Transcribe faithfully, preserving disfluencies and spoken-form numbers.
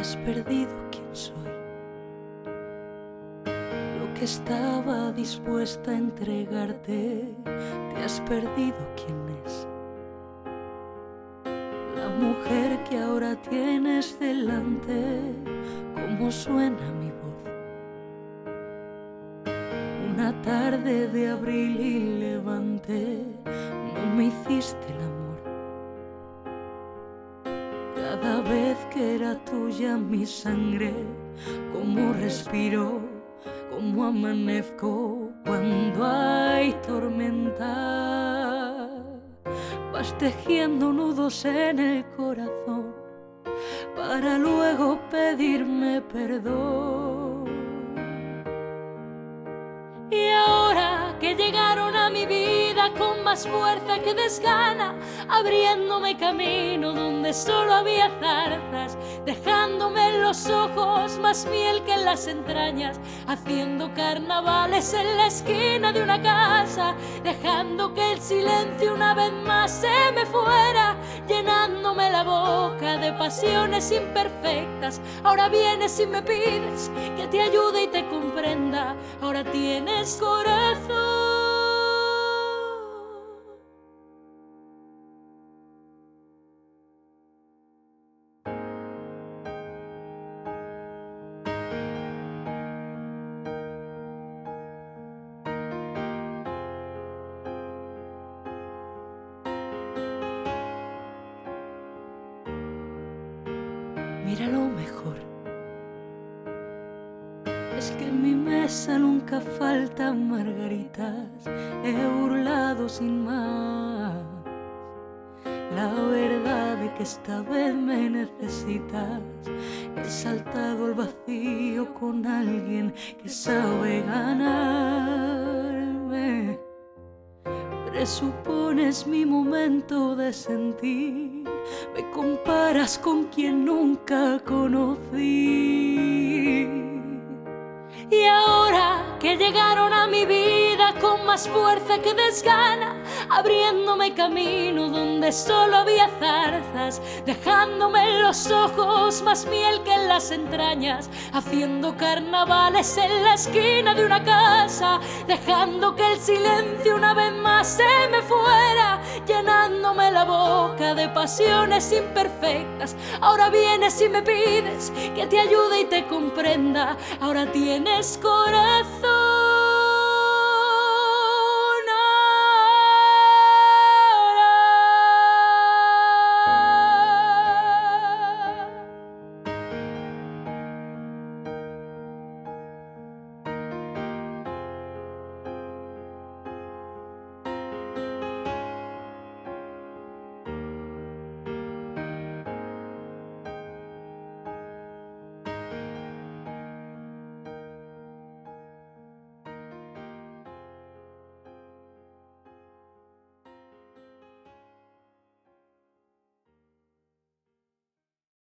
has perdido quién soy, lo que estaba dispuesta a entregarte. Te has perdido quién es la mujer que ahora tienes delante. Cómo suena mi voz una tarde de abril y levante. No me hiciste el amor cada vez que era tuya mi sangre. Cómo respiro, cómo amanezco cuando hay tormenta. Vas tejiendo nudos en el corazón para luego pedirme perdón. Y ahora que llegaron a mi vida con más fuerza que desgana, abriéndome camino donde solo había zarzas, dejándome en los ojos más miel que en las entrañas, haciendo carnavales en la esquina de una casa, dejando que el silencio una vez más se me fuera, llenándome la boca de pasiones imperfectas. Ahora vienes y me pides que te ayude y te comprenda. Ahora tienes corazón. Mira, lo mejor es que en mi mesa nunca faltan margaritas. He burlado sin más la verdad de que esta vez me necesitas. He saltado al vacío con alguien que sabe ganarme. Presupones mi momento de sentir, me comparas con quien nunca conocí. Y ahora que llegaron a mi vida con más fuerza que desgana, abriéndome camino donde solo había zarzas, dejándome en los ojos más miel que en las entrañas, haciendo carnavales en la esquina de una casa, dejando que el silencio una vez más se me fuera, llenándome la boca de pasiones imperfectas. Ahora vienes y me pides que te ayude y te comprenda. Ahora tienes corazón.